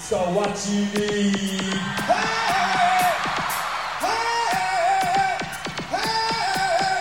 So what you need? Hey! Hey! Hey!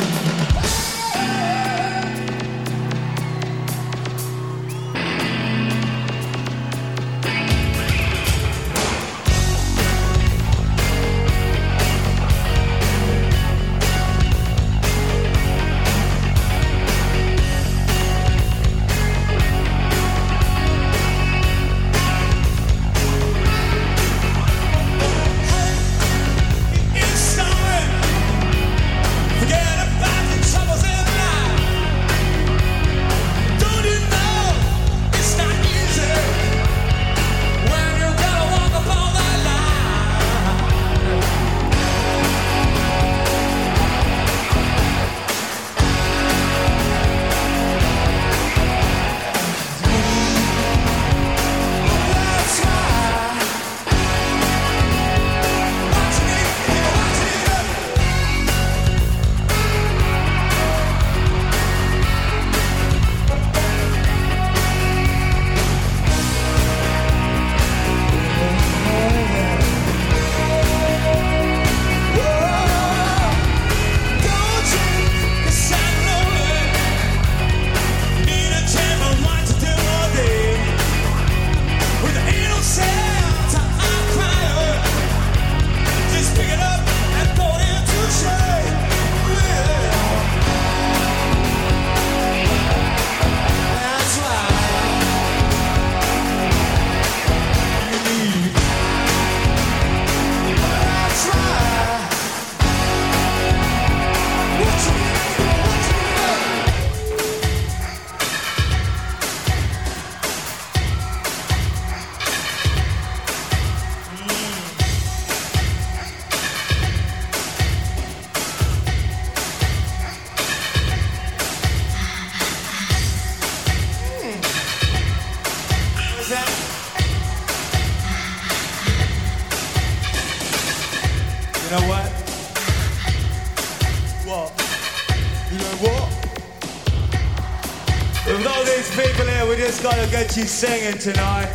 You know what? What? You know what? With all these people here, we just gotta get you singing tonight.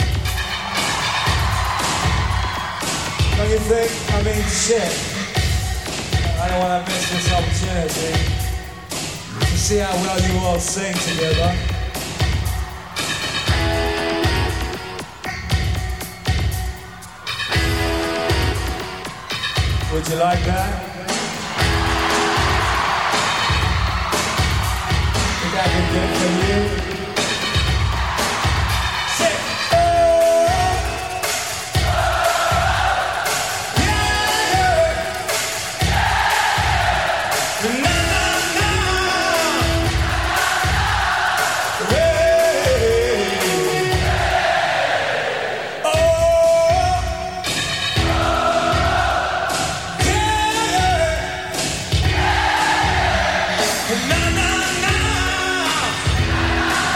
Don't you think? I mean, shit. I don't wanna miss this opportunity to see how well you all sing together. Would you like that? Think I can do it for you? Say, oh, yeah, na, na, na, hey, oh. Na na na,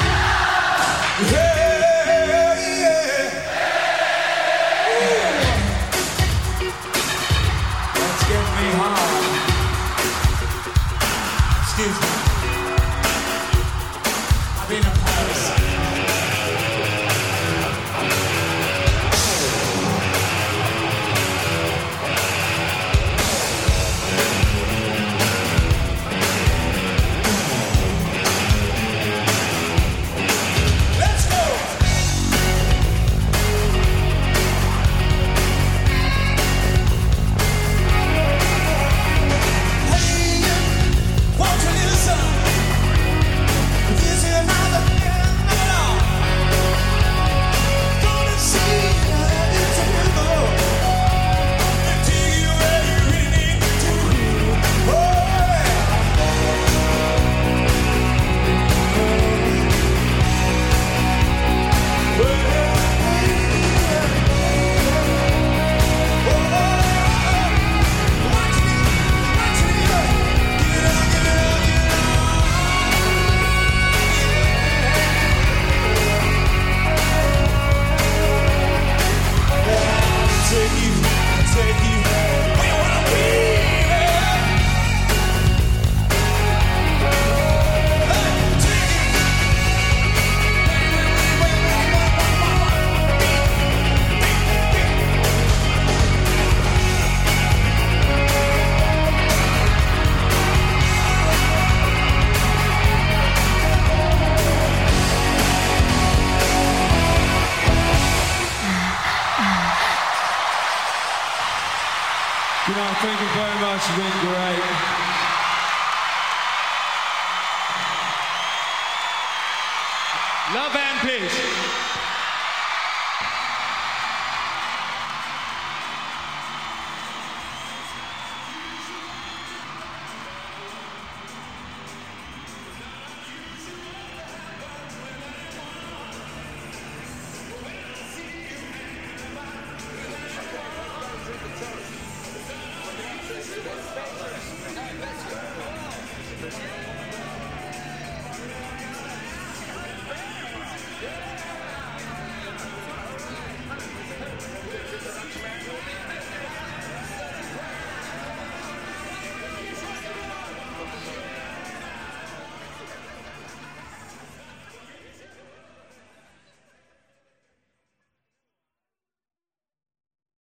tonight. Thank you very much. It's been great. Love and peace.